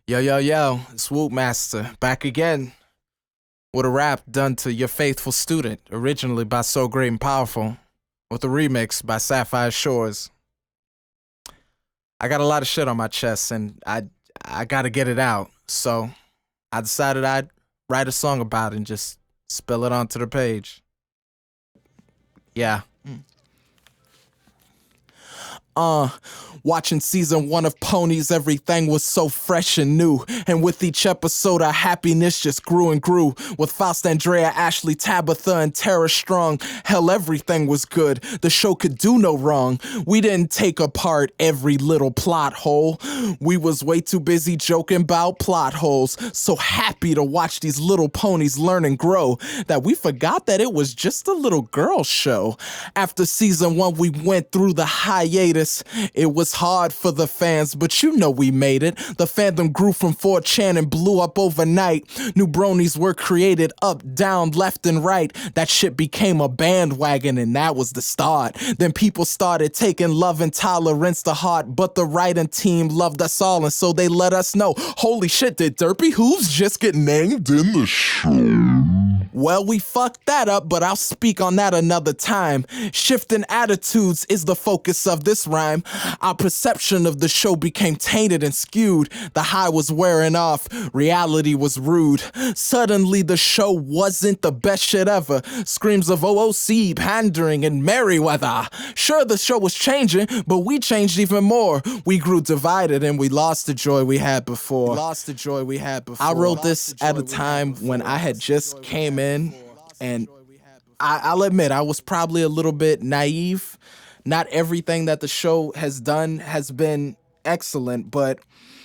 Yo, yo, yo, it's Woot Master, back again with a rap done to Your Faithful Student, originally by So Great and Powerful, with a remix by Sapphire Shores. I got a lot of shit on my chest and I gotta get it out, so I decided I'd write a song about it and just spill it onto the page. Yeah. Watching season 1 of Ponies, everything was so fresh and new. And with each episode, our happiness just grew and grew. With Faust, Andrea, Ashley, Tabitha, and Tara Strong, hell, everything was good. The show could do no wrong. We didn't take apart every little plot hole. We was way too busy joking about plot holes. So happy to watch these little ponies learn and grow that we forgot that it was just a little girl show. After season 1, we went through the hiatus. It was hard for the fans, but you know we made it. The fandom grew from 4chan and blew up overnight. New bronies were created up, down, left, and right. That shit became a bandwagon, and that was the start. Then people started taking love and tolerance to heart, but the writing team loved us all, and so they let us know, holy shit, did Derpy Hooves just get named in the show? Well, we fucked that up, but I'll speak on that another time. Shifting attitudes is the focus of this rhyme. Our perception of the show became tainted and skewed. The high was wearing off, reality was rude. Suddenly the show wasn't the best shit ever. Screams of OOC, pandering, and Merryweather. Sure, the show was changing, but we changed even more. We grew divided and we lost the joy we had before. I wrote this at a time when I had just came in, and I'll admit I was probably a little bit naive. Not everything that the show has done has been excellent, but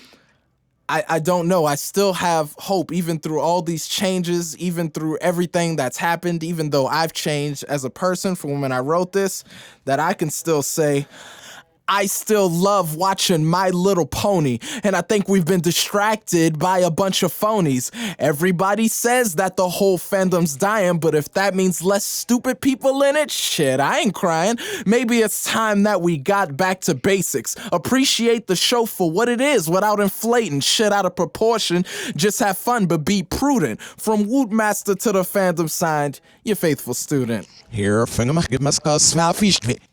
I don't know. I still have hope, even through all these changes, even through everything that's happened, even though I've changed as a person from when I wrote this, that I can still say, I still love watching My Little Pony, and I think we've been distracted by a bunch of phonies. Everybody says that the whole fandom's dying, but if that means less stupid people in it, shit, I ain't crying. Maybe it's time that we got back to basics. Appreciate the show for what it is without inflating shit out of proportion. Just have fun, but be prudent. From Woot Master to the fandom signed, Your Faithful Student. Hier, vang hem, geef me smel fish.